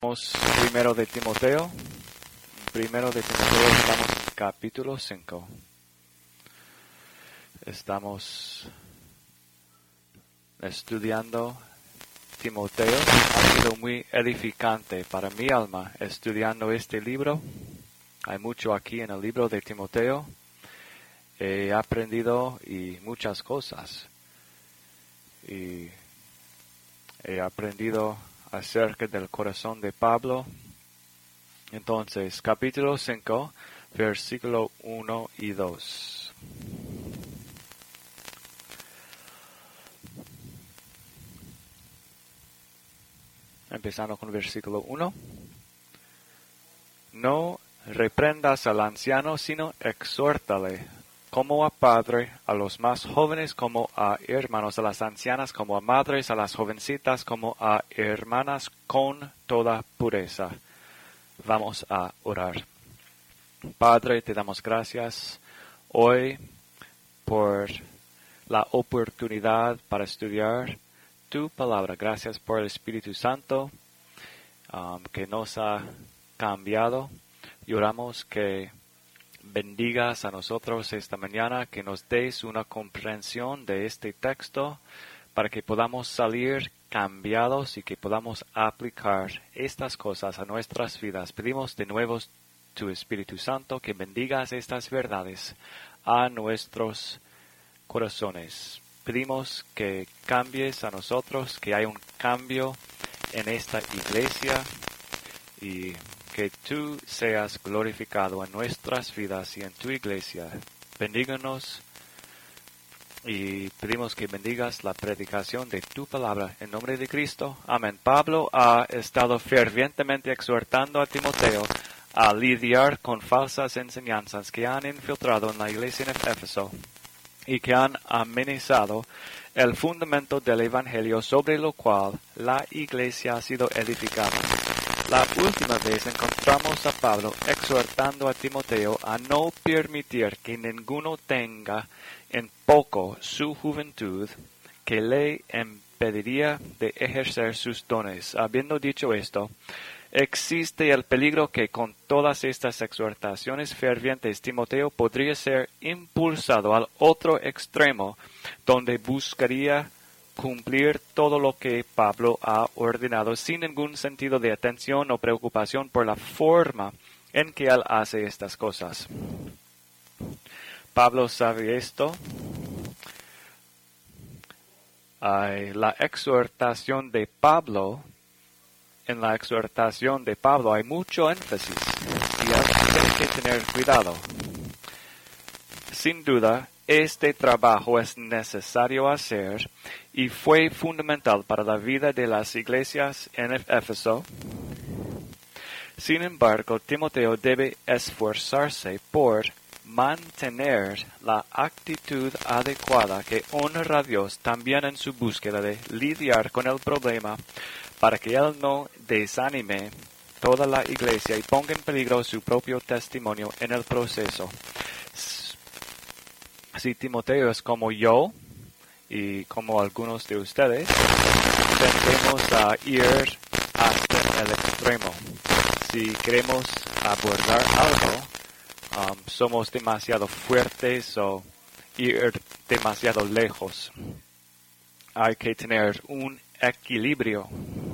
Primero de Timoteo. Primero de Timoteo, estamos en capítulo 5. Estamos estudiando Timoteo. Ha sido muy edificante para mi alma estudiando este libro. Hay mucho aquí en el libro de Timoteo. He aprendido muchas cosas. Y he aprendido acerca del corazón de Pablo. Entonces, capítulo 5, versículo 1 y 2. Empezando con el versículo 1. No reprendas al anciano, sino exhórtale, como a padre, a los más jóvenes como a hermanos, a las ancianas como a madres, a las jovencitas como a hermanas con toda pureza. Vamos a orar. Padre, te damos gracias hoy por la oportunidad para estudiar tu palabra. Gracias por el Espíritu Santo que nos ha cambiado. Y oramos que bendigas a nosotros esta mañana, que nos des una comprensión de este texto para que podamos salir cambiados y que podamos aplicar estas cosas a nuestras vidas. Pedimos de nuevo tu Espíritu Santo que bendigas estas verdades a nuestros corazones. Pedimos que cambies a nosotros, que haya un cambio en esta iglesia y que tú seas glorificado en nuestras vidas y en tu iglesia. Bendíganos y pedimos que bendigas la predicación de tu palabra en nombre de Cristo. Amén. Pablo ha estado fervientemente exhortando a Timoteo a lidiar con falsas enseñanzas que han infiltrado en la iglesia en Éfeso y que han amenazado el fundamento del Evangelio sobre lo cual la iglesia ha sido edificada. La última vez encontramos a Pablo exhortando a Timoteo a no permitir que ninguno tenga en poco su juventud que le impediría de ejercer sus dones. Habiendo dicho esto, existe el peligro que con todas estas exhortaciones fervientes Timoteo podría ser impulsado al otro extremo, donde buscaría cumplir todo lo que Pablo ha ordenado sin ningún sentido de atención o preocupación por la forma en que él hace estas cosas. Pablo sabe esto. La exhortación de Pablo, en la exhortación de Pablo hay mucho énfasis y hay que tener cuidado. Sin duda, este trabajo es necesario hacer y fue fundamental para la vida de las iglesias en Éfeso. Sin embargo, Timoteo debe esforzarse por mantener la actitud adecuada que honra a Dios también en su búsqueda de lidiar con el problema para que él no desanime toda la iglesia y ponga en peligro su propio testimonio en el proceso. Si Timoteo es como yo y como algunos de ustedes, tendemos a ir hasta el extremo. Si queremos abordar algo, somos demasiado fuertes o ir demasiado lejos. Hay que tener un equilibrio.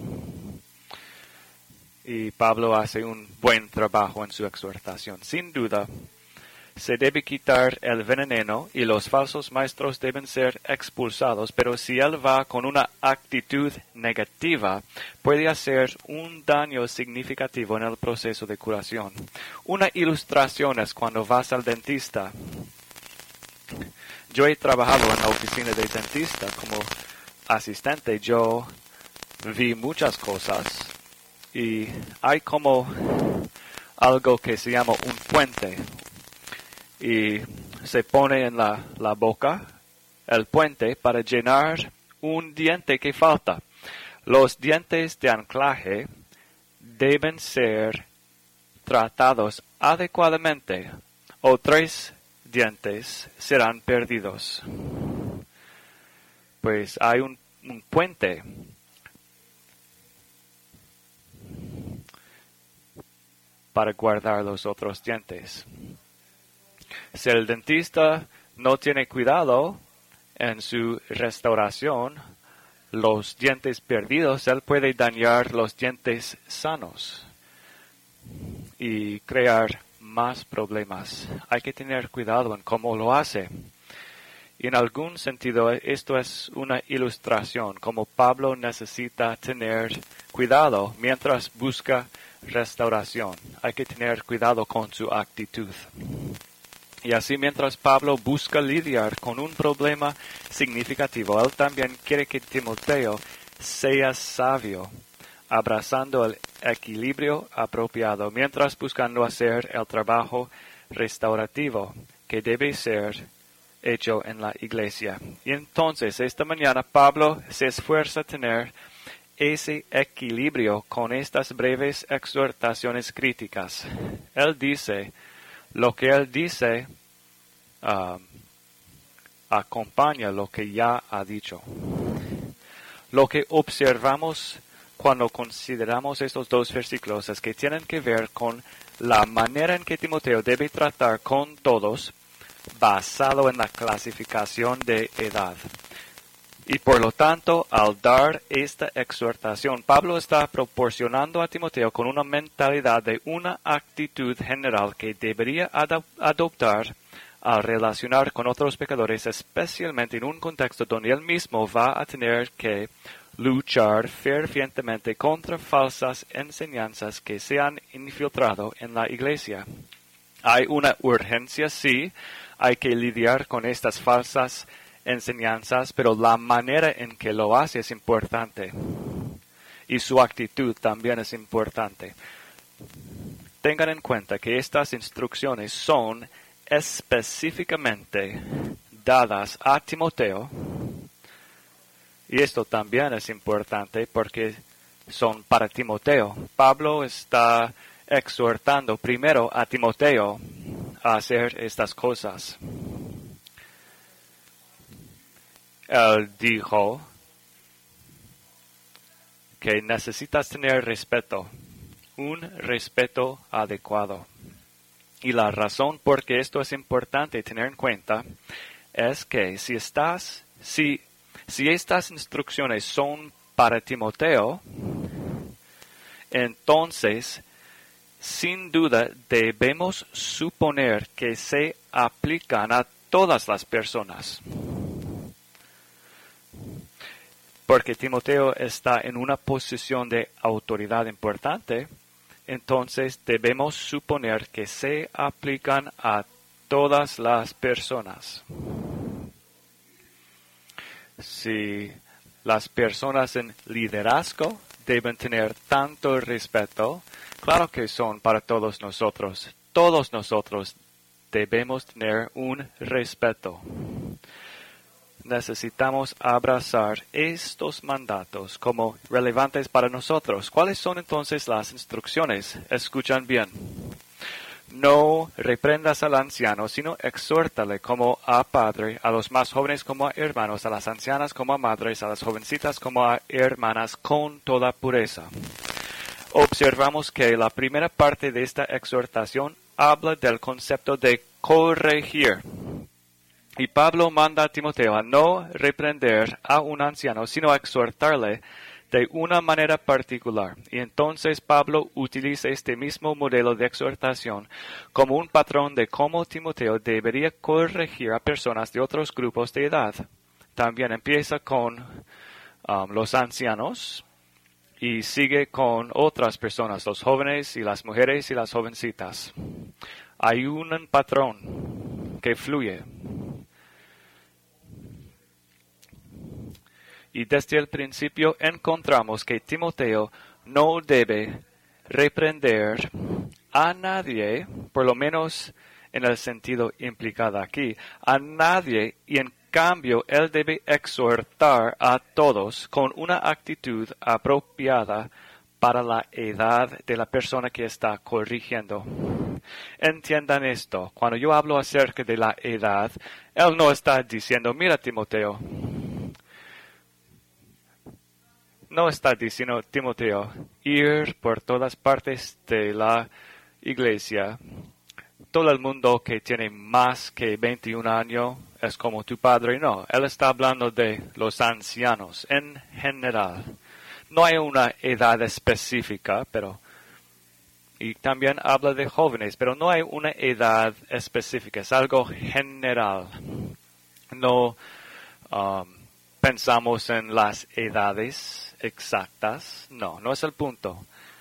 Y Pablo hace un buen trabajo en su exhortación. Sin duda, se debe quitar el veneno y los falsos maestros deben ser expulsados, pero si él va con una actitud negativa, puede hacer un daño significativo en el proceso de curación. Una ilustración es cuando vas al dentista. Yo he trabajado en la oficina de dentista como asistente. Yo vi muchas cosas y hay como algo que se llama un puente. Y se pone en la boca el puente para llenar un diente que falta. Los dientes de anclaje deben ser tratados adecuadamente o 3 dientes serán perdidos. Pues hay un puente para guardar los otros dientes. Si el dentista no tiene cuidado en su restauración, los dientes perdidos, él puede dañar los dientes sanos y crear más problemas. Hay que tener cuidado en cómo lo hace. Y en algún sentido, esto es una ilustración, como Pablo necesita tener cuidado mientras busca restauración. Hay que tener cuidado con su actitud. Y así mientras Pablo busca lidiar con un problema significativo, él también quiere que Timoteo sea sabio, abrazando el equilibrio apropiado, mientras buscando hacer el trabajo restaurativo que debe ser hecho en la iglesia. Y entonces, esta mañana Pablo se esfuerza a tener ese equilibrio con estas breves exhortaciones críticas. Él dice, lo que él dice acompaña lo que ya ha dicho. Lo que observamos cuando consideramos estos dos versículos es que tienen que ver con la manera en que Timoteo debe tratar con todos, basado en la clasificación de edad. Y por lo tanto, al dar esta exhortación, Pablo está proporcionando a Timoteo con una mentalidad de una actitud general que debería adoptar al relacionar con otros pecadores, especialmente en un contexto donde él mismo va a tener que luchar fervientemente contra falsas enseñanzas que se han infiltrado en la iglesia. Hay una urgencia, sí, hay que lidiar con estas falsas enseñanzas, pero la manera en que lo hace es importante. Y su actitud también es importante. Tengan en cuenta que estas instrucciones son específicamente dadas a Timoteo. Y esto también es importante porque son para Timoteo. Pablo está exhortando primero a Timoteo a hacer estas cosas. Él dijo que necesitas tener respeto, un respeto adecuado. Y la razón por qué esto es importante tener en cuenta es que si estas instrucciones son para Timoteo, entonces, sin duda, debemos suponer que se aplican a todas las personas. Porque Timoteo está en una posición de autoridad importante, entonces debemos suponer que se aplican a todas las personas. Si las personas en liderazgo deben tener tanto respeto, claro que son para todos nosotros. Todos nosotros debemos tener un respeto. Necesitamos abrazar estos mandatos como relevantes para nosotros. ¿Cuáles son entonces las instrucciones? Escuchan bien. No reprendas al anciano, sino exhórtale como a padre, a los más jóvenes como a hermanos, a las ancianas como a madres, a las jovencitas como a hermanas, con toda pureza. Observamos que la primera parte de esta exhortación habla del concepto de corregir. Y Pablo manda a Timoteo a no reprender a un anciano, sino a exhortarle de una manera particular. Y entonces Pablo utiliza este mismo modelo de exhortación como un patrón de cómo Timoteo debería corregir a personas de otros grupos de edad. También empieza con los ancianos y sigue con otras personas, los jóvenes y las mujeres y las jovencitas. Hay un patrón que fluye. Y desde el principio encontramos que Timoteo no debe reprender a nadie, por lo menos en el sentido implicado aquí, a nadie, y en cambio él debe exhortar a todos con una actitud apropiada para la edad de la persona que está corrigiendo. Entiendan esto, cuando yo hablo acerca de la edad, él no está diciendo, mira Timoteo, no está diciendo Timoteo ir por todas partes de la iglesia, todo el mundo que tiene más que 21 años es como tu padre. No, él está hablando de los ancianos en general. No hay una edad específica, y también habla de jóvenes, pero no hay una edad específica, es algo general. No pensamos en las edades exactas, no es el punto.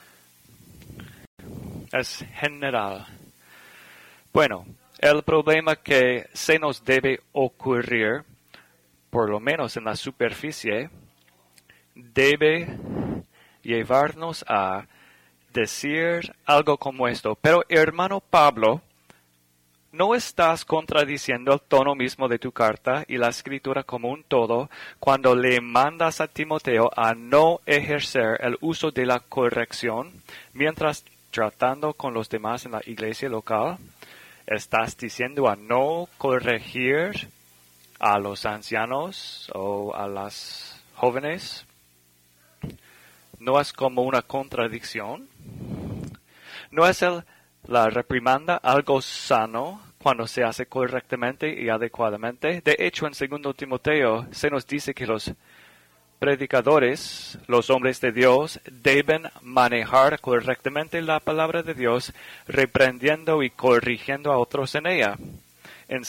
Es general. Bueno, el problema que se nos debe ocurrir, por lo menos en la superficie, debe llevarnos a decir algo como esto. Pero hermano Pablo, ¿no estás contradiciendo el tono mismo de tu carta y la escritura como un todo cuando le mandas a Timoteo a no ejercer el uso de la corrección mientras tratando con los demás en la iglesia local? ¿Estás diciendo a no corregir a los ancianos o a las jóvenes? ¿No es como una contradicción? ¿No es la reprimanda algo sano cuando se hace correctamente y adecuadamente? De hecho, en 2 Timoteo se nos dice que los predicadores, los hombres de Dios, deben manejar correctamente la palabra de Dios, reprendiendo y corrigiendo a otros en ella. En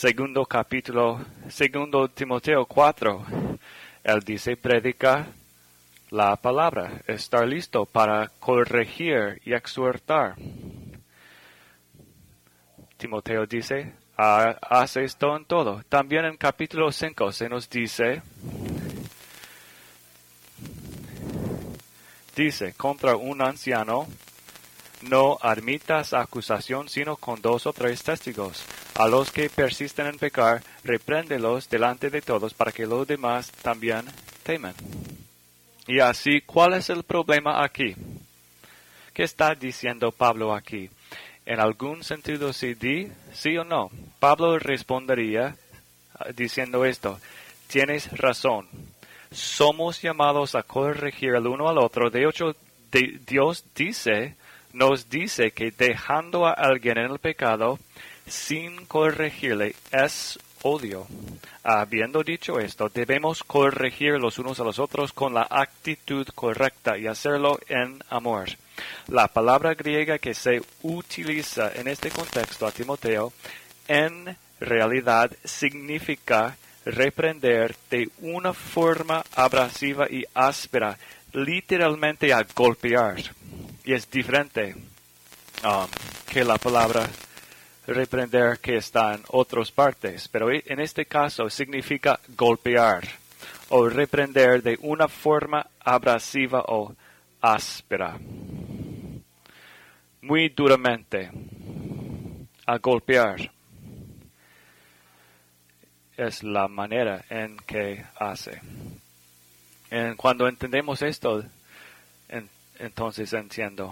2 Timoteo 4, él dice, predica la palabra, estar listo para corregir y exhortar. Timoteo dice, haz esto en todo. También en capítulo 5 se nos dice, contra un anciano, no admitas acusación sino con 2 o 3 testigos. A los que persisten en pecar, repréndelos delante de todos para que los demás también teman. Y así, ¿cuál es el problema aquí? ¿Qué está diciendo Pablo aquí? En algún sentido, sí o no. Pablo respondería diciendo esto, tienes razón. Somos llamados a corregir el uno al otro. De hecho, Dios nos dice que dejando a alguien en el pecado sin corregirle es odio. Habiendo dicho esto, debemos corregir los unos a los otros con la actitud correcta y hacerlo en amor. La palabra griega que se utiliza en este contexto a Timoteo en realidad significa reprender de una forma abrasiva y áspera, literalmente a golpear. Y es diferente que la palabra reprender que está en otras partes, pero en este caso significa golpear o reprender de una forma abrasiva o áspera. Muy duramente, a golpear. Es la manera en que hace. Cuando entendemos esto, entonces entiendo.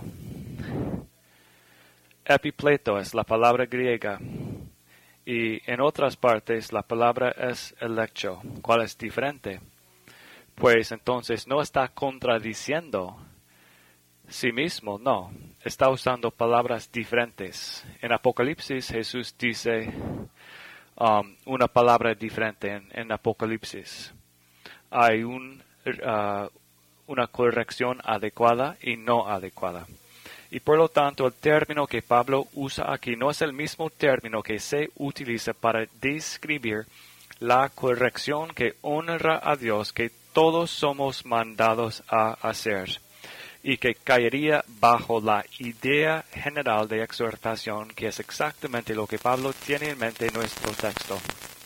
Epipleto es la palabra griega y en otras partes la palabra es electio, cual es diferente. Pues entonces no está contradiciendo sí mismo, no. Está usando palabras diferentes. En Apocalipsis Jesús dice una palabra diferente en Apocalipsis. Hay una corrección adecuada y no adecuada. Y por lo tanto, el término que Pablo usa aquí no es el mismo término que se utiliza para describir la corrección que honra a Dios, que todos somos mandados a hacer, y que caería bajo la idea general de exhortación, que es exactamente lo que Pablo tiene en mente en nuestro texto.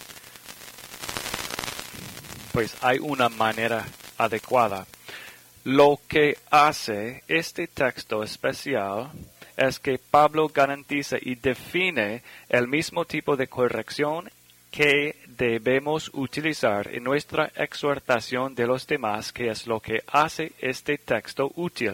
Pues hay una manera adecuada. Lo que hace este texto especial es que Pablo garantiza y define el mismo tipo de corrección que debemos utilizar en nuestra exhortación de los demás, que es lo que hace este texto útil.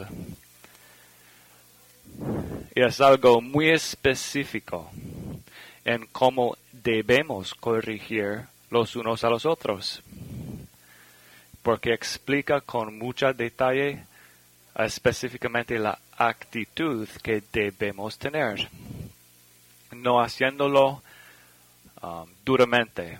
Y es algo muy específico en cómo debemos corregir los unos a los otros, porque explica con mucho detalle específicamente la actitud que debemos tener, no haciéndolo duramente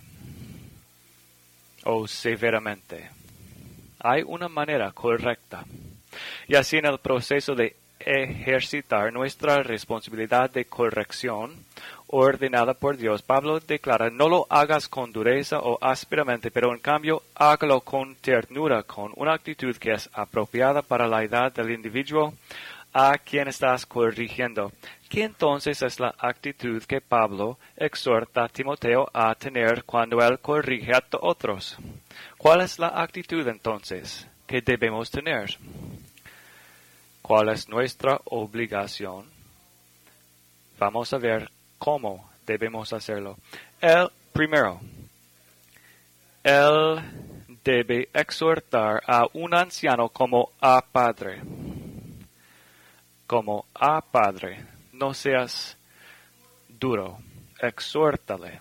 o severamente. Hay una manera correcta. Y así en el proceso de ejercitar nuestra responsabilidad de corrección ordenada por Dios, Pablo declara, no lo hagas con dureza o ásperamente, pero en cambio hágalo con ternura, con una actitud que es apropiada para la edad del individuo a quien estás corrigiendo. ¿Qué entonces es la actitud que Pablo exhorta a Timoteo a tener cuando él corrige a otros? ¿Cuál es la actitud entonces que debemos tener? ¿Cuál es nuestra obligación? Vamos a ver cómo debemos hacerlo. Primero, él debe exhortar a un anciano como a padre. Como a padre. No seas duro. Exhórtale.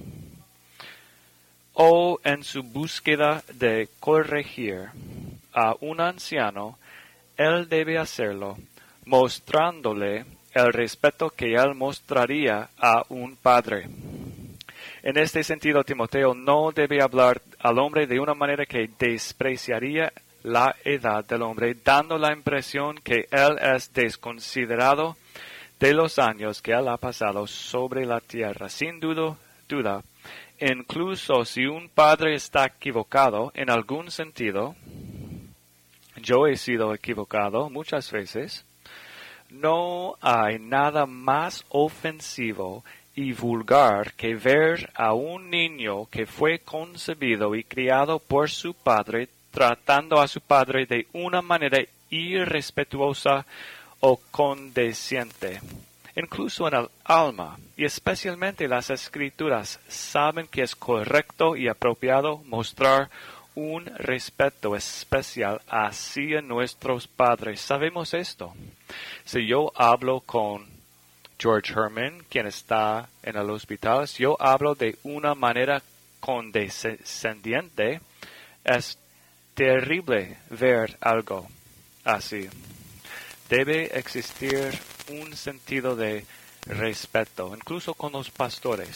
O en su búsqueda de corregir a un anciano, él debe hacerlo mostrándole el respeto que él mostraría a un padre. En este sentido, Timoteo no debe hablar al hombre de una manera que despreciaría la edad del hombre, dando la impresión que él es desconsiderado de los años que él ha pasado sobre la tierra. Sin duda, incluso si un padre está equivocado en algún sentido, yo he sido equivocado muchas veces, no hay nada más ofensivo y vulgar que ver a un niño que fue concebido y criado por su padre tratando a su padre de una manera irrespetuosa o condesciente. Incluso en el alma, y especialmente las escrituras, saben que es correcto y apropiado mostrar un respeto especial hacia nuestros padres. Sabemos esto. Si yo hablo con George Herman, quien está en el hospital, si yo hablo de una manera condescendiente, es terrible ver algo así. Debe existir un sentido de respeto, incluso con los pastores,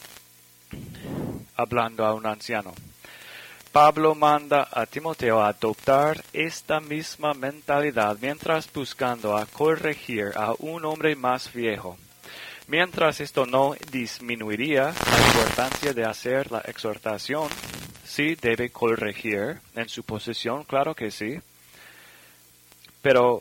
hablando a un anciano. Pablo manda a Timoteo a adoptar esta misma mentalidad mientras buscando a corregir a un hombre más viejo. Mientras esto no disminuiría la importancia de hacer la exhortación, sí debe corregir en su posición, claro que sí, pero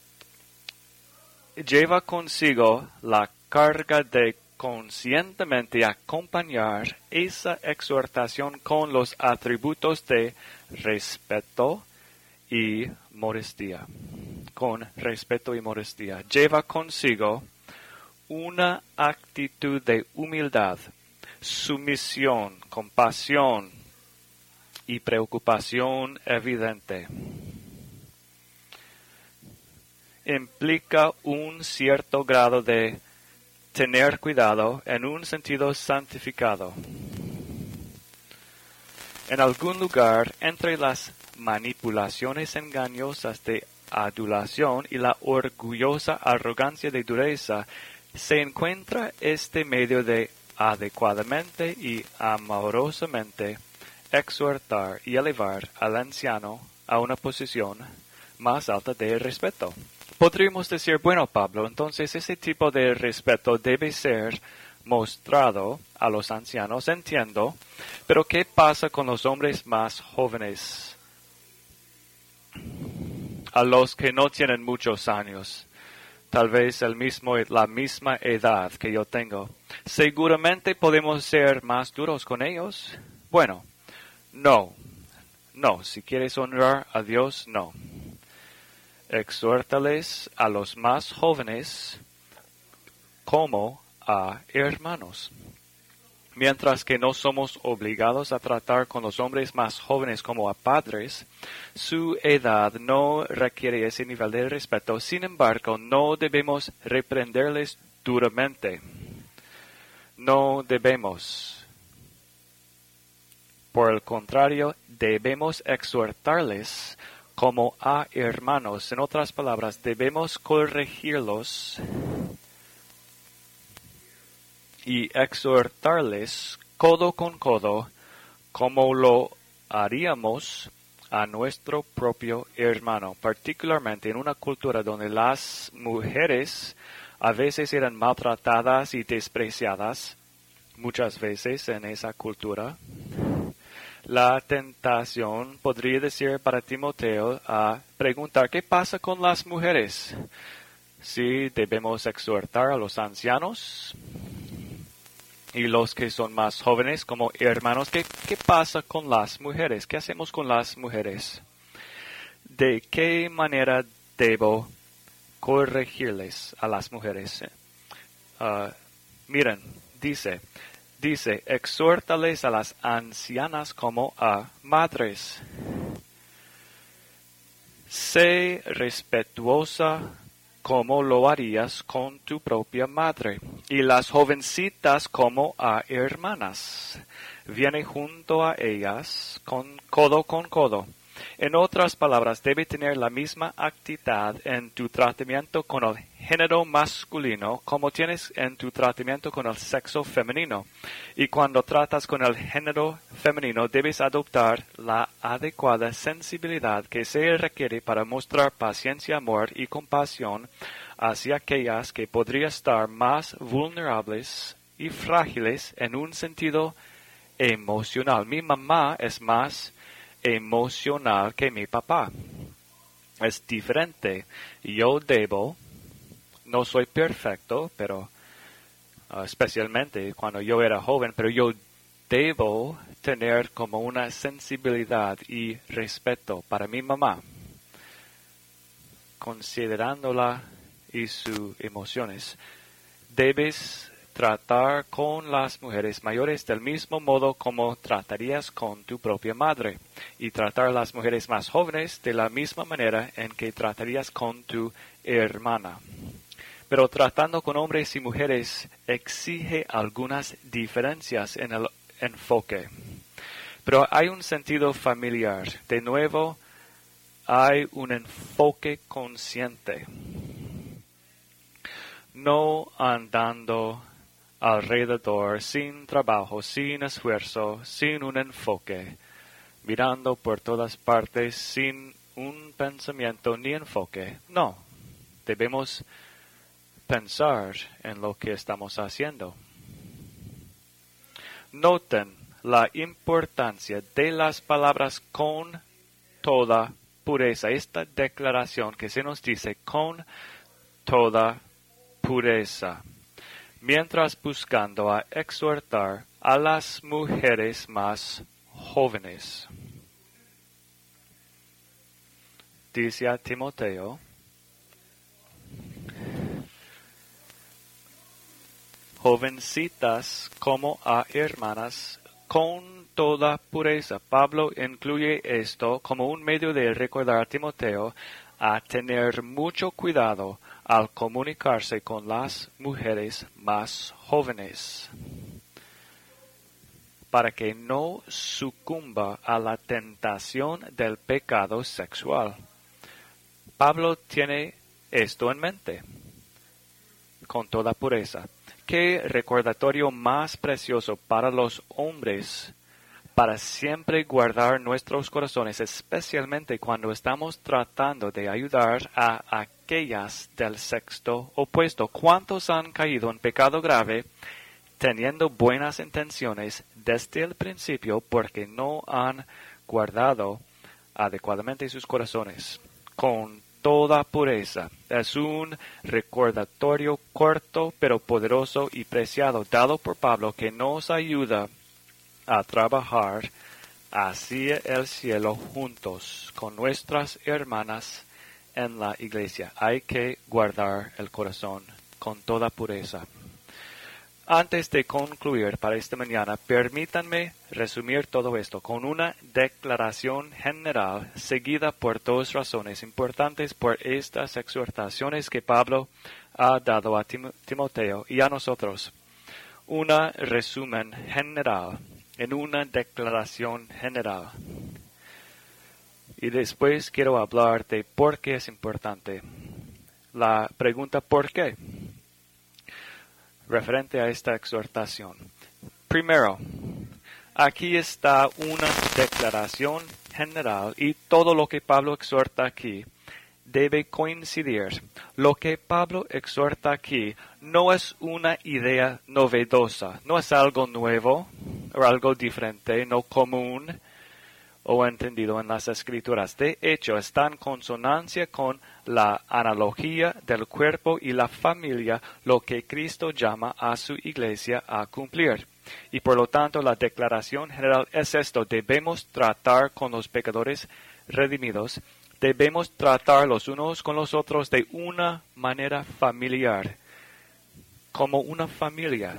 lleva consigo la carga de conscientemente acompañar esa exhortación con los atributos de respeto y modestia. Con respeto y modestia. Lleva consigo una actitud de humildad, sumisión, compasión y preocupación evidente. Implica un cierto grado de tener cuidado en un sentido santificado. En algún lugar entre las manipulaciones engañosas de adulación y la orgullosa arrogancia de dureza, se encuentra este medio de adecuadamente y amorosamente exhortar y elevar al anciano a una posición más alta de respeto. Podríamos decir, bueno, Pablo, entonces ese tipo de respeto debe ser mostrado a los ancianos, entiendo, pero ¿qué pasa con los hombres más jóvenes? A los que no tienen muchos años, tal vez la misma edad que yo tengo. ¿Seguramente podemos ser más duros con ellos? Bueno, no, si quieres honrar a Dios, no. Exhórtales a los más jóvenes como a hermanos. Mientras que no somos obligados a tratar con los hombres más jóvenes como a padres, su edad no requiere ese nivel de respeto. Sin embargo, no debemos reprenderles duramente. No debemos. Por el contrario, debemos exhortarles como a hermanos. En otras palabras, debemos corregirlos y exhortarles codo con codo, como lo haríamos a nuestro propio hermano, particularmente en una cultura donde las mujeres a veces eran maltratadas y despreciadas. Muchas veces en esa cultura, la tentación podría decir para Timoteo a preguntar ¿qué pasa con las mujeres? Si debemos exhortar a los ancianos y los que son más jóvenes como hermanos, ¿qué pasa con las mujeres? ¿Qué hacemos con las mujeres? ¿De qué manera debo corregirles a las mujeres? Miren, dice, exhórtales a las ancianas como a madres. Sé respetuosa como lo harías con tu propia madre, y las jovencitas como a hermanas. Viene junto a ellas con codo. En otras palabras, debe tener la misma actitud en tu tratamiento con el género masculino como tienes en tu tratamiento con el sexo femenino. Y cuando tratas con el género femenino, debes adoptar la adecuada sensibilidad que se requiere para mostrar paciencia, amor y compasión hacia aquellas que podrían estar más vulnerables y frágiles en un sentido emocional. Mi mamá es más emocional que mi papá. Es diferente. Yo no soy perfecto, pero especialmente cuando yo era joven, pero yo debo tener como una sensibilidad y respeto para mi mamá, considerándola y sus emociones. Debes tratar con las mujeres mayores del mismo modo como tratarías con tu propia madre, y tratar a las mujeres más jóvenes de la misma manera en que tratarías con tu hermana. Pero tratando con hombres y mujeres exige algunas diferencias en el enfoque. Pero hay un sentido familiar. De nuevo, hay un enfoque consciente. No andando alrededor sin trabajo, sin esfuerzo, sin un enfoque, mirando por todas partes sin un pensamiento ni enfoque. No, debemos pensar en lo que estamos haciendo. Noten la importancia de las palabras con toda pureza. Esta declaración que se nos dice con toda pureza, mientras buscando a exhortar a las mujeres más jóvenes. Dice a Timoteo, jovencitas como a hermanas con toda pureza. Pablo incluye esto como un medio de recordar a Timoteo a tener mucho cuidado al comunicarse con las mujeres más jóvenes, para que no sucumba a la tentación del pecado sexual. Pablo tiene esto en mente, con toda pureza. ¿Qué recordatorio más precioso para los hombres para siempre guardar nuestros corazones, especialmente cuando estamos tratando de ayudar a aquellas del sexo opuesto? ¿Cuántos han caído en pecado grave teniendo buenas intenciones desde el principio porque no han guardado adecuadamente sus corazones? Con toda pureza. Es un recordatorio corto pero poderoso y preciado dado por Pablo que nos ayuda a trabajar hacia el cielo juntos con nuestras hermanas en la iglesia. Hay que guardar el corazón con toda pureza. Antes de concluir para esta mañana, permítanme resumir todo esto con una declaración general seguida por dos razones importantes por estas exhortaciones que Pablo ha dado a Timoteo y a nosotros. Un resumen general en una declaración general. Y después quiero hablar de por qué es importante. La pregunta ¿por qué? Referente a esta exhortación. Primero, aquí está una declaración general y todo lo que Pablo exhorta aquí debe coincidir. Lo que Pablo exhorta aquí no es una idea novedosa, no es algo nuevo o algo diferente, no común o entendido en las Escrituras. De hecho, está en consonancia con la analogía del cuerpo y la familia, lo que Cristo llama a su iglesia a cumplir. Y por lo tanto, la declaración general es esto: debemos tratar con los pecadores redimidos, debemos tratar los unos con los otros de una manera familiar, como una familia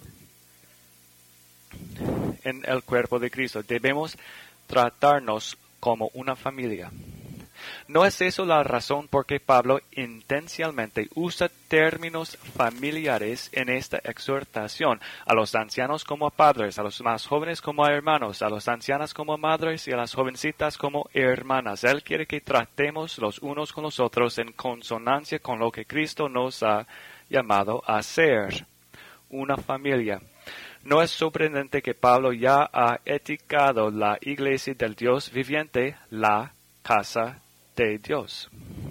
en el cuerpo de Cristo. Debemos tratarnos como una familia. ¿No es eso la razón por qué Pablo intencionalmente usa términos familiares en esta exhortación? A los ancianos como a padres, a los más jóvenes como a hermanos, a las ancianas como a madres y a las jovencitas como hermanas. Él quiere que tratemos los unos con los otros en consonancia con lo que Cristo nos ha llamado a ser, una familia. No es sorprendente que Pablo ya ha etiquetado la iglesia del Dios viviente, la casa de Dios.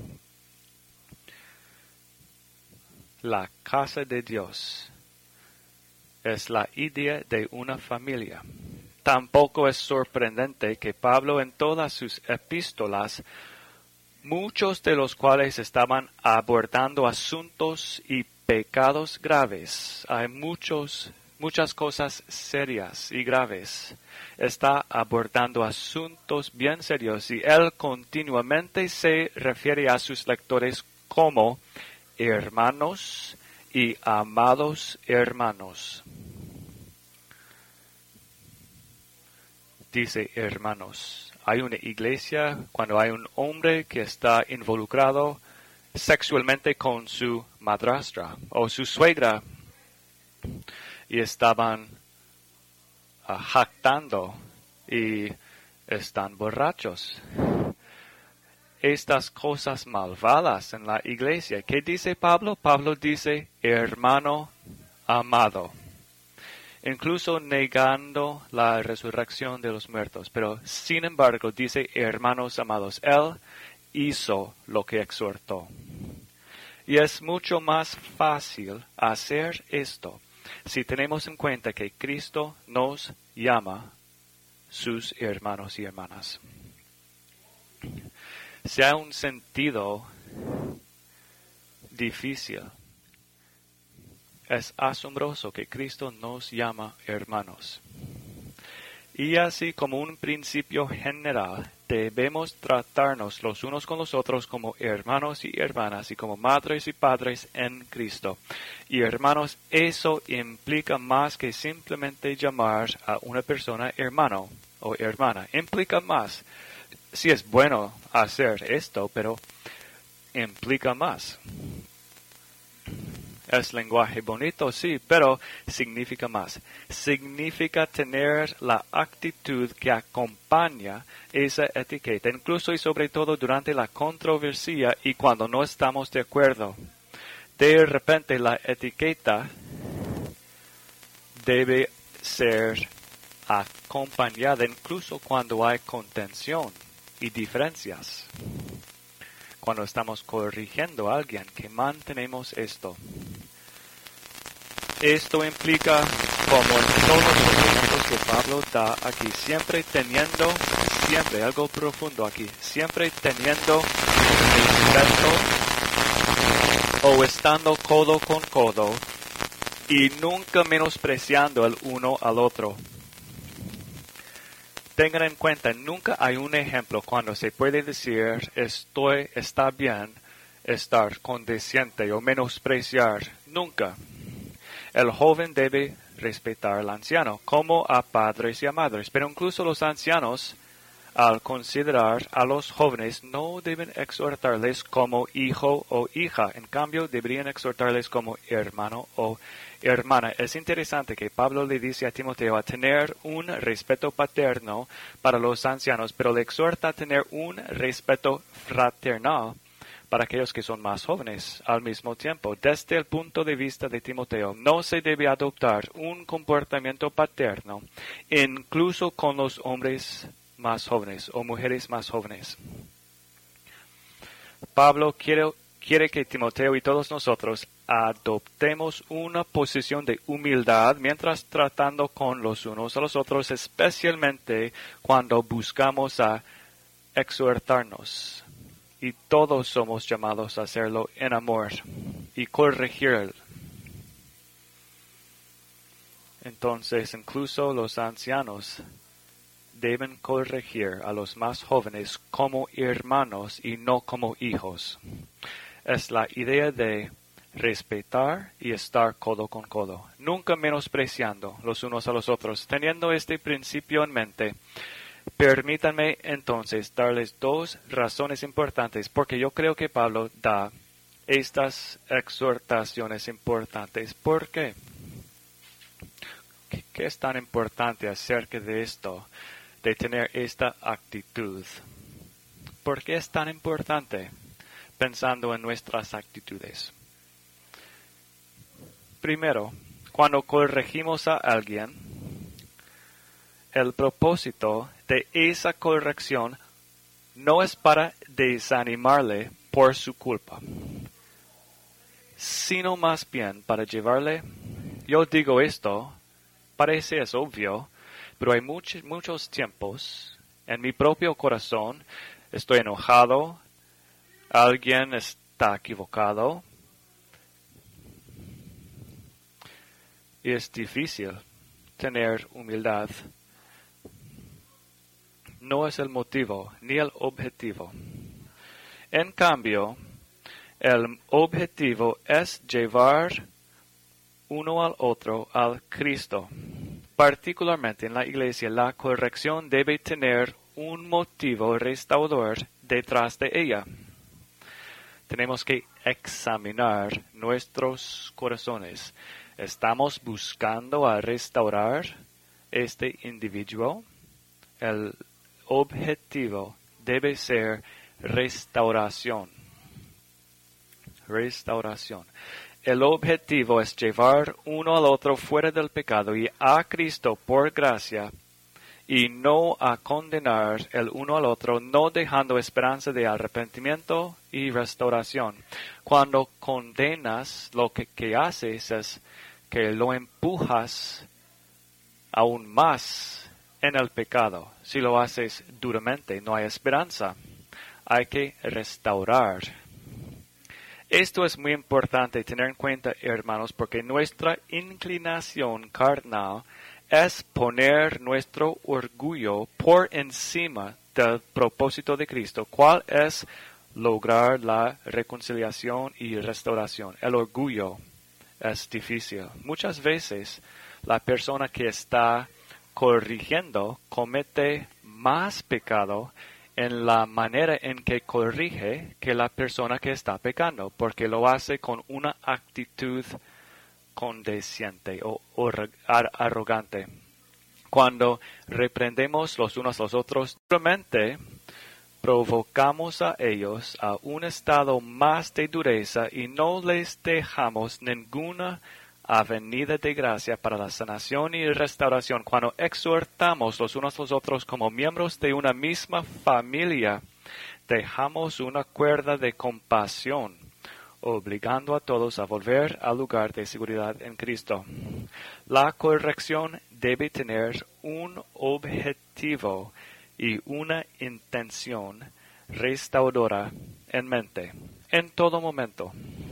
La casa de Dios es la idea de una familia. Tampoco es sorprendente que Pablo en todas sus epístolas, muchos de los cuales estaban abordando asuntos y pecados graves, hay muchas cosas serias y graves. Está abordando asuntos bien serios y él continuamente se refiere a sus lectores como hermanos y amados hermanos. Dice hermanos. Hay una iglesia cuando hay un hombre que está involucrado sexualmente con su madrastra o su suegra y estaban jactando y están borrachos. Estas cosas malvadas en la iglesia. ¿Qué dice Pablo? Pablo dice hermano amado. Incluso negando la resurrección de los muertos. Pero sin embargo dice hermanos amados. Él hizo lo que exhortó. Y es mucho más fácil hacer esto si tenemos en cuenta que Cristo nos llama sus hermanos y hermanas. Sea un sentido difícil, es asombroso que Cristo nos llama hermanos. Y así como un principio general, debemos tratarnos los unos con los otros como hermanos y hermanas y como madres y padres en Cristo. Y hermanos, eso implica más que simplemente llamar a una persona hermano o hermana. Implica más. Sí es bueno hacer esto, pero implica más. Es lenguaje bonito, sí, pero significa más. Significa tener la actitud que acompaña esa etiqueta, incluso y sobre todo durante la controversia y cuando no estamos de acuerdo. De repente la etiqueta debe ser acompañada incluso cuando hay contención y diferencias. Cuando estamos corrigiendo a alguien, que mantenemos esto. Esto implica, como en todos los ejemplos que Pablo da aquí, siempre algo profundo aquí, siempre teniendo respeto o estando codo con codo y nunca menospreciando el uno al otro. Tengan en cuenta, nunca hay un ejemplo cuando se puede decir está bien estar condescendiente o menospreciar. Nunca. El joven debe respetar al anciano, como a padres y a madres. Pero incluso los ancianos Al considerar a los jóvenes, no deben exhortarles como hijo o hija. En cambio, deberían exhortarles como hermano o hermana. Es interesante que Pablo le dice a Timoteo a tener un respeto paterno para los ancianos, pero le exhorta a tener un respeto fraternal para aquellos que son más jóvenes al mismo tiempo. Desde el punto de vista de Timoteo, no se debe adoptar un comportamiento paterno, incluso con los hombres más jóvenes o mujeres más jóvenes. Pablo quiere que Timoteo y todos nosotros adoptemos una posición de humildad mientras tratando con los unos a los otros, especialmente cuando buscamos a exhortarnos. Y todos somos llamados a hacerlo en amor y corregir. Entonces, incluso los ancianos deben corregir a los más jóvenes como hermanos y no como hijos. Es la idea de respetar y estar codo con codo, nunca menospreciando los unos a los otros. Teniendo este principio en mente, permítanme entonces darles dos razones importantes, porque yo creo que Pablo da estas exhortaciones importantes. ¿Por qué? ¿Qué es tan importante acerca de esto, de tener esta actitud? ¿Por qué es tan importante pensando en nuestras actitudes? Primero, cuando corregimos a alguien, el propósito de esa corrección no es para desanimarle por su culpa, sino más bien para llevarle. Yo digo esto, parece es obvio, pero hay muchos tiempos en mi propio corazón, estoy enojado, alguien está equivocado, y es difícil tener humildad. No es el motivo ni el objetivo. En cambio, el objetivo es llevar uno al otro al Cristo. Particularmente en la iglesia, la corrección debe tener un motivo restaurador detrás de ella. Tenemos que examinar nuestros corazones. ¿Estamos buscando a restaurar este individuo? El objetivo debe ser restauración. Restauración. El objetivo es llevar uno al otro fuera del pecado y a Cristo por gracia, y no a condenar el uno al otro, no dejando esperanza de arrepentimiento y restauración. Cuando condenas, lo que haces es que lo empujas aún más en el pecado. Si lo haces duramente, no hay esperanza. Hay que restaurar. Esto es muy importante tener en cuenta, hermanos, porque nuestra inclinación carnal es poner nuestro orgullo por encima del propósito de Cristo, cuál es lograr la reconciliación y restauración. El orgullo es difícil. Muchas veces la persona que está corrigiendo comete más pecado en la manera en que corrige que la persona que está pecando, porque lo hace con una actitud condesciente o arrogante. Cuando reprendemos los unos a los otros, simplemente provocamos a ellos a un estado más de dureza y no les dejamos ninguna avenida de gracia para la sanación y restauración. Cuando exhortamos los unos a los otros como miembros de una misma familia, dejamos una cuerda de compasión, obligando a todos a volver al lugar de seguridad en Cristo. La corrección debe tener un objetivo y una intención restauradora en mente, en todo momento.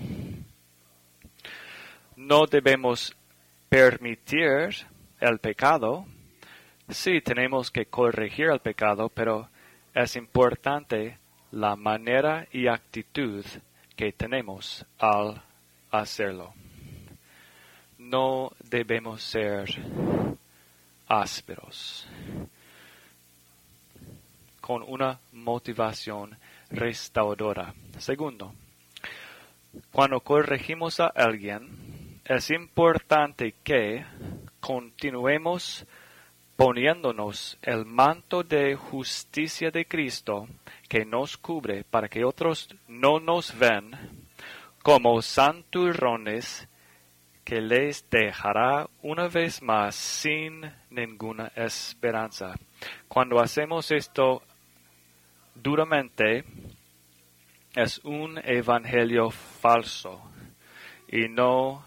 No debemos permitir el pecado. Sí, tenemos que corregir el pecado, pero es importante la manera y actitud que tenemos al hacerlo. No debemos ser ásperos. con una motivación restauradora. Segundo, cuando corregimos a alguien, es importante que continuemos poniéndonos el manto de justicia de Cristo que nos cubre para que otros no nos ven como santurrones que les dejará una vez más sin ninguna esperanza. Cuando hacemos esto duramente, es un evangelio falso y no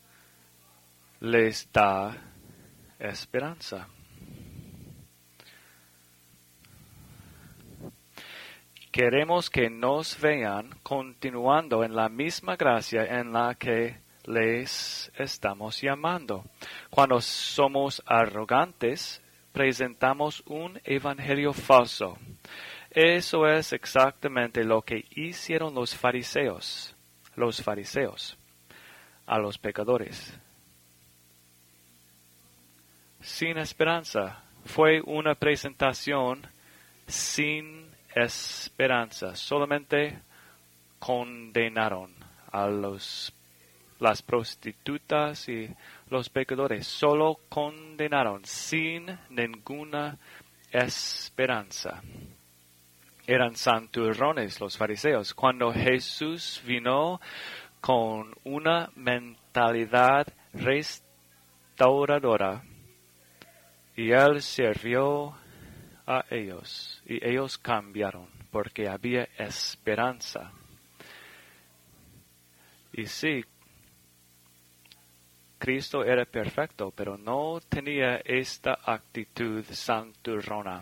les da esperanza. Queremos que nos vean continuando en la misma gracia en la que les estamos llamando. Cuando somos arrogantes, presentamos un evangelio falso. Eso es exactamente lo que hicieron los fariseos a los pecadores. Sin esperanza. Fue una presentación sin esperanza. Solamente condenaron a las prostitutas y los pecadores. Solo condenaron sin ninguna esperanza. Eran santurrones los fariseos. Cuando Jesús vino con una mentalidad restauradora y Él sirvió a ellos y ellos cambiaron porque había esperanza. Y sí, Cristo era perfecto, pero no tenía esta actitud santurrona.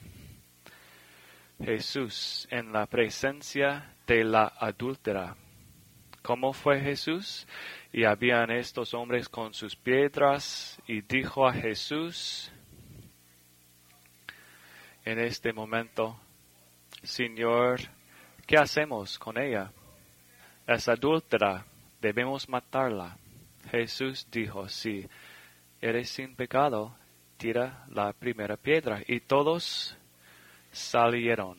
Jesús en la presencia de la adúltera. ¿Cómo fue Jesús? Y habían estos hombres con sus piedras y dijo a Jesús en este momento, Señor, ¿qué hacemos con ella? Es adúltera, debemos matarla. Jesús dijo, si eres sin pecado, tira la primera piedra. Y todos salieron.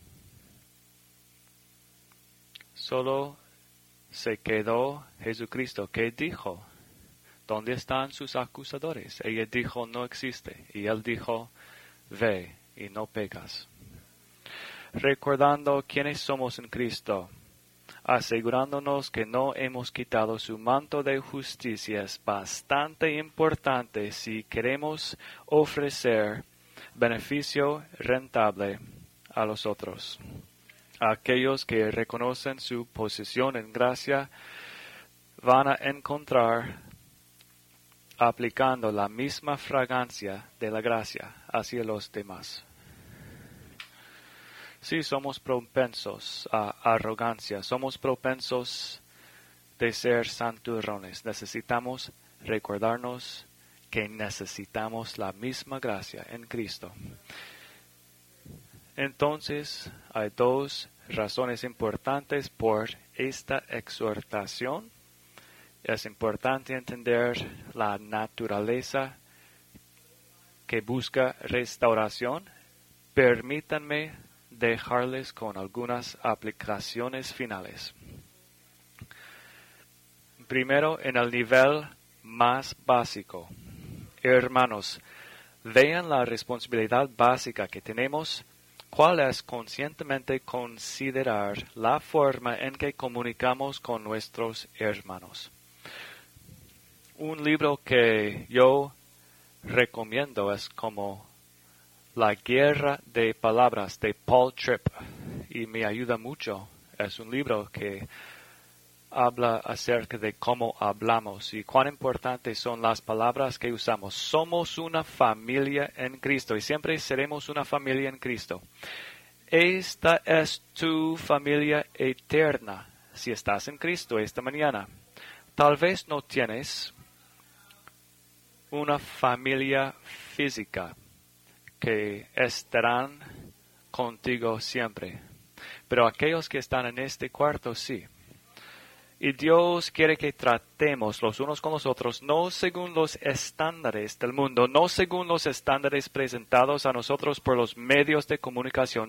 Solo se quedó Jesucristo. ¿Qué dijo? ¿Dónde están sus acusadores? Ella dijo, no existe. Y él dijo, ve y no pecas. Recordando quiénes somos en Cristo, asegurándonos que no hemos quitado su manto de justicia, es bastante importante si queremos ofrecer beneficio rentable a los otros. Aquellos que reconocen su posición en gracia van a encontrar aplicando la misma fragancia de la gracia hacia los demás. Sí, somos propensos a arrogancia, somos propensos de ser santurrones. Necesitamos recordarnos que necesitamos la misma gracia en Cristo. Entonces, hay dos razones importantes por esta exhortación. Es importante entender la naturaleza que busca restauración. Permítanme dejarles con algunas aplicaciones finales. Primero, en el nivel más básico. Hermanos, vean la responsabilidad básica que tenemos. ¿Cuál es conscientemente considerar la forma en que comunicamos con nuestros hermanos? Un libro que yo recomiendo es como La Guerra de Palabras de Paul Tripp y me ayuda mucho. Es un libro que habla acerca de cómo hablamos y cuán importantes son las palabras que usamos. Somos una familia en Cristo y siempre seremos una familia en Cristo. Esta es tu familia eterna si estás en Cristo esta mañana. Tal vez no tienes una familia física que estarán contigo siempre, pero aquellos que están en este cuarto sí. Y Dios quiere que tratemos los unos con los otros, no según los estándares del mundo, no según los estándares presentados a nosotros por los medios de comunicación,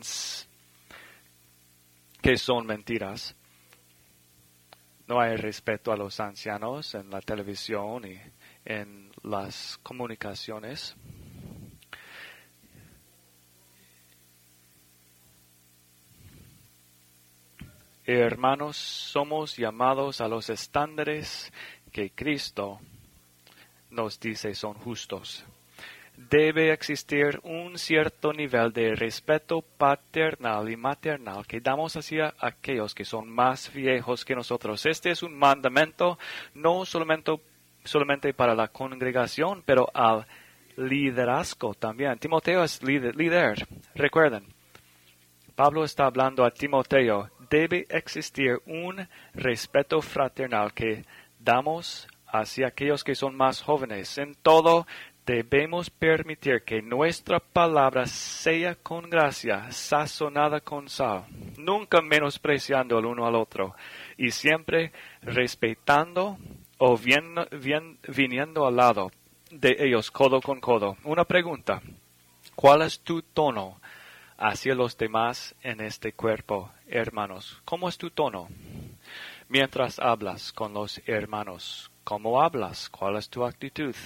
que son mentiras. No hay respeto a los ancianos en la televisión y en las comunicaciones. Hermanos, somos llamados a los estándares que Cristo nos dice son justos. Debe existir un cierto nivel de respeto paternal y maternal que damos hacia aquellos que son más viejos que nosotros. Este es un mandamiento no solamente para la congregación, pero al liderazgo también. Timoteo es líder. Recuerden, Pablo está hablando a Timoteo. Debe existir un respeto fraternal que damos hacia aquellos que son más jóvenes. En todo, debemos permitir que nuestra palabra sea con gracia, sazonada con sal, nunca menospreciando el uno al otro, y siempre respetando o viniendo al lado de ellos codo con codo. Una pregunta: ¿cuál es tu tono hacia los demás en este cuerpo, hermanos? ¿Cómo es tu tono mientras hablas con los hermanos? ¿Cómo hablas? ¿Cuál es tu actitud?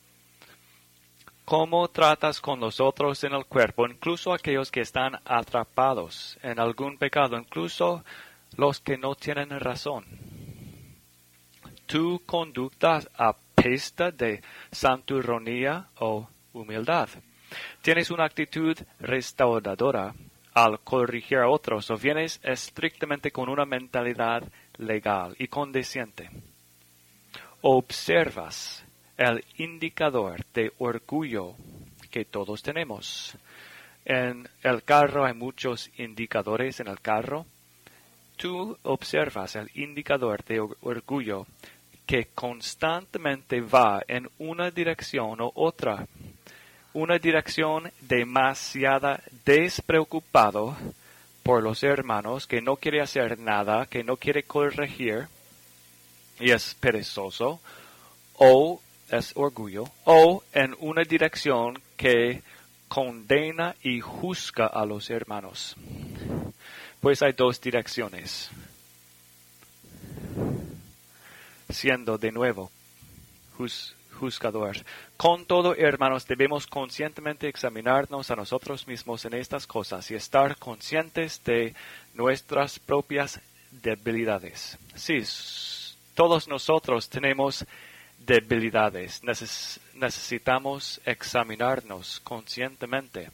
¿Cómo tratas con los otros en el cuerpo, incluso aquellos que están atrapados en algún pecado, incluso los que no tienen razón? ¿Tu conducta apesta de santurronía o humildad? ¿Tienes una actitud restauradora al corregir a otros o vienes estrictamente con una mentalidad legal y condesciente? ¿Observas el indicador de orgullo que todos tenemos? En el carro hay muchos indicadores en el carro. Tú observas el indicador de orgullo que constantemente va en una dirección u otra. Una dirección demasiado despreocupado por los hermanos, que no quiere hacer nada, que no quiere corregir y es perezoso, o es orgullo, o en una dirección que condena y juzga a los hermanos. Pues hay dos direcciones. Siendo de nuevo juzgador. Con todo, hermanos, debemos conscientemente examinarnos a nosotros mismos en estas cosas y estar conscientes de nuestras propias debilidades. Sí, todos nosotros tenemos debilidades. Necesitamos examinarnos conscientemente.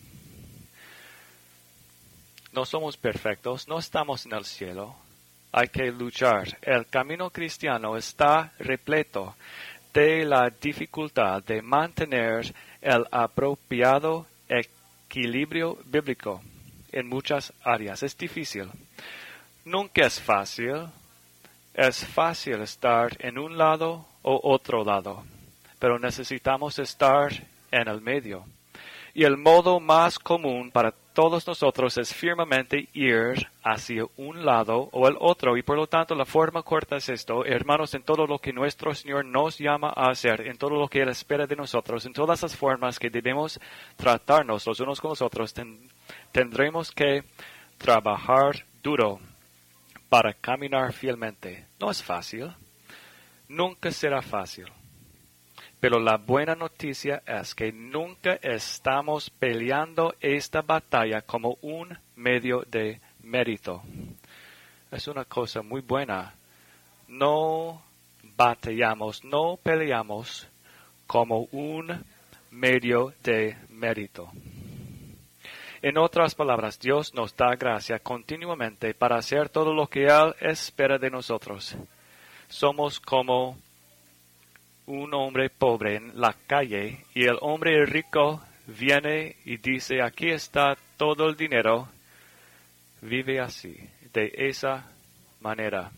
No somos perfectos, no estamos en el cielo. Hay que luchar. El camino cristiano está repleto de la dificultad de mantener el apropiado equilibrio bíblico en muchas áreas. Es difícil. Nunca es fácil. Es fácil estar en un lado o otro lado, pero necesitamos estar en el medio. Y el modo más común para todos nosotros es firmemente ir hacia un lado o el otro. Y por lo tanto, la forma corta es esto, hermanos, en todo lo que nuestro Señor nos llama a hacer, en todo lo que Él espera de nosotros, en todas las formas que debemos tratarnos los unos con los otros, tendremos que trabajar duro para caminar fielmente. No es fácil. Nunca será fácil. Pero la buena noticia es que nunca estamos peleando esta batalla como un medio de mérito. Es una cosa muy buena. No batallamos, no peleamos como un medio de mérito. En otras palabras, Dios nos da gracia continuamente para hacer todo lo que Él espera de nosotros. Somos como un hombre pobre en la calle y el hombre rico viene y dice: aquí está todo el dinero, vive así, de esa manera.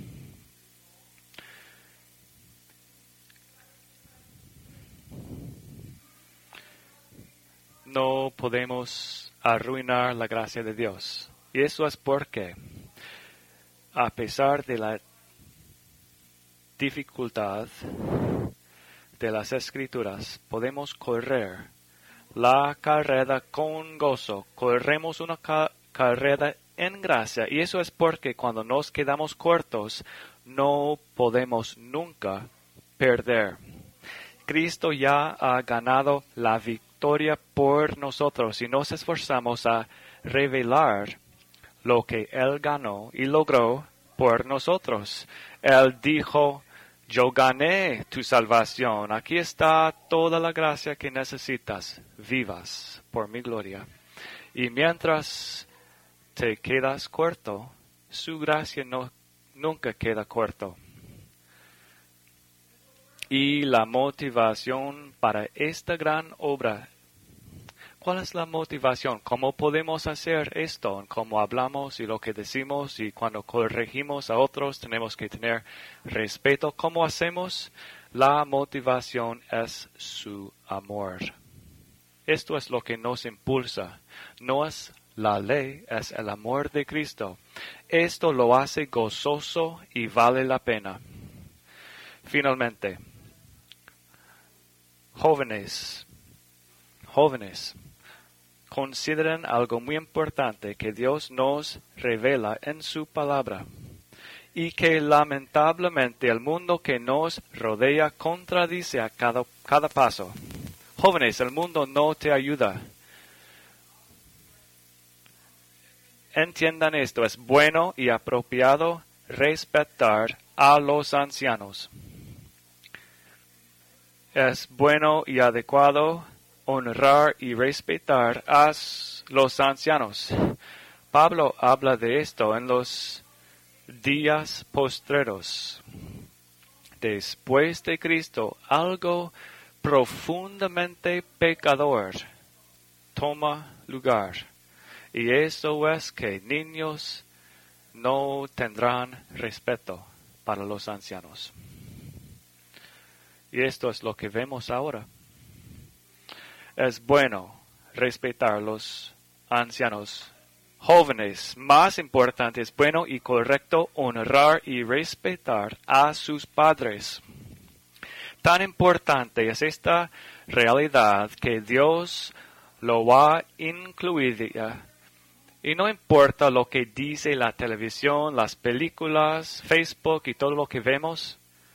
No podemos arruinar la gracia de Dios. Y eso es porque, a pesar de la dificultad de las Escrituras, podemos correr la carrera con gozo. Corremos una carrera en gracia. Y eso es porque cuando nos quedamos cortos, no podemos nunca perder. Cristo ya ha ganado la victoria por nosotros y nos esforzamos a revelar lo que Él ganó y logró por nosotros. Él dijo, yo gané tu salvación. Aquí está toda la gracia que necesitas. Vivas por mi gloria. Y mientras te quedas corto, su gracia nunca queda corto. Y la motivación para esta gran obra. ¿Cuál es la motivación? ¿Cómo podemos hacer esto? ¿Cómo hablamos y lo que decimos? Y cuando corregimos a otros tenemos que tener respeto. ¿Cómo hacemos? La motivación es su amor. Esto es lo que nos impulsa. No es la ley, es el amor de Cristo. Esto lo hace gozoso y vale la pena. Finalmente, jóvenes, consideren algo muy importante que Dios nos revela en su palabra y que lamentablemente el mundo que nos rodea contradice a cada paso. Jóvenes, el mundo no te ayuda. Entiendan esto, es bueno y apropiado respetar a los ancianos. Es bueno y adecuado honrar y respetar a los ancianos. Pablo habla de esto en los días postreros. Después de Cristo, algo profundamente pecador toma lugar. Y eso es que niños no tendrán respeto para los ancianos. Y esto es lo que vemos ahora. Es bueno respetar a los ancianos. Jóvenes, más importante, es bueno y correcto honrar y respetar a sus padres. Tan importante es esta realidad que Dios lo ha incluido. Y no importa lo que dice la televisión, las películas, Facebook y todo lo que vemos,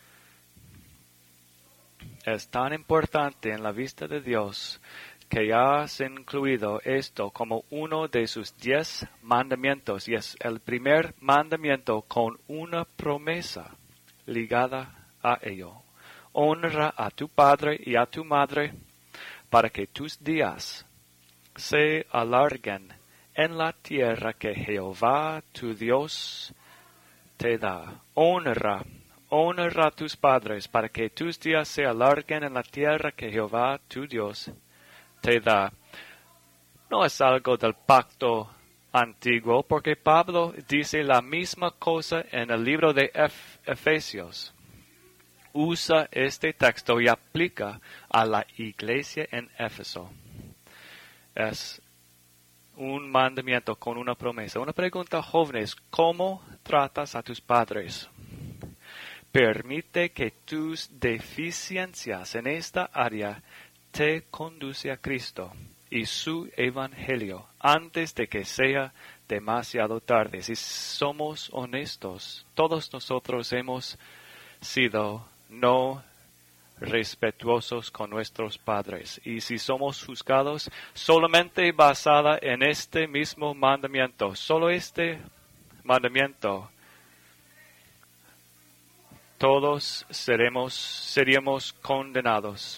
es tan importante en la vista de Dios que has incluido esto como uno de sus 10 mandamientos. Y es el primer mandamiento con una promesa ligada a ello. Honra a tu padre y a tu madre para que tus días se alarguen en la tierra que Jehová tu Dios te da. Honra a tus padres para que tus días se alarguen en la tierra que Jehová tu Dios te da. No es algo del pacto antiguo, porque Pablo dice la misma cosa en el libro de Efesios. Usa este texto y aplica a la iglesia en Éfeso. Es un mandamiento con una promesa. Una pregunta, jóvenes, ¿cómo tratas a tus padres? Permite que tus deficiencias en esta área te conduce a Cristo y su evangelio antes de que sea demasiado tarde. Si somos honestos, todos nosotros hemos sido no respetuosos con nuestros padres. Y si somos juzgados solamente basada en este mismo mandamiento, solo este mandamiento, todos seríamos condenados.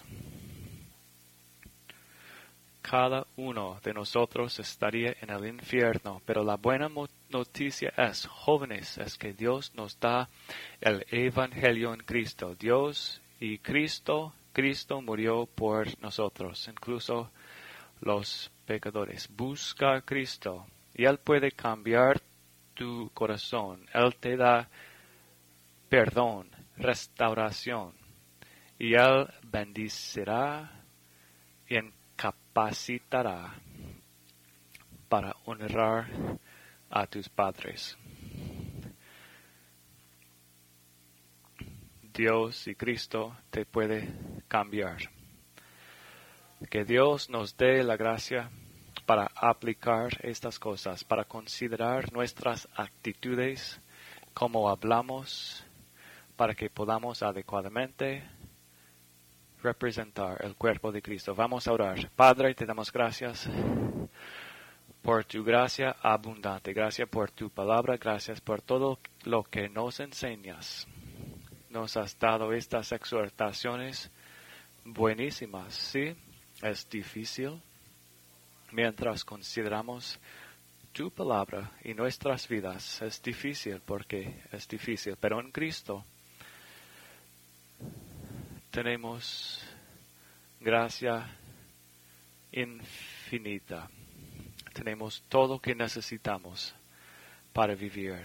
Cada uno de nosotros estaría en el infierno, pero la buena noticia es, jóvenes, es que Dios nos da el evangelio en Cristo. Dios y Cristo murió por nosotros, incluso los pecadores. Busca a Cristo y Él puede cambiar tu corazón. Él te da perdón, restauración, y Él bendecirá y capacitará para honrar a tus padres. Dios y Cristo te puede cambiar. Que Dios nos dé la gracia para aplicar estas cosas, para considerar nuestras actitudes, cómo hablamos, para que podamos adecuadamente representar el cuerpo de Cristo. Vamos a orar. Padre, te damos gracias por tu gracia abundante. Gracias por tu palabra. Gracias por todo lo que nos enseñas. Nos has dado estas exhortaciones buenísimas. Sí, es difícil mientras consideramos tu palabra y nuestras vidas. Es difícil porque es difícil, pero en Cristo tenemos gracia infinita. Tenemos todo lo que necesitamos para vivir.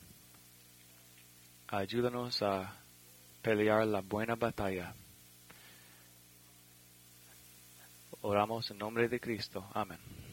Ayúdanos a pelear la buena batalla. Oramos en nombre de Cristo. Amén.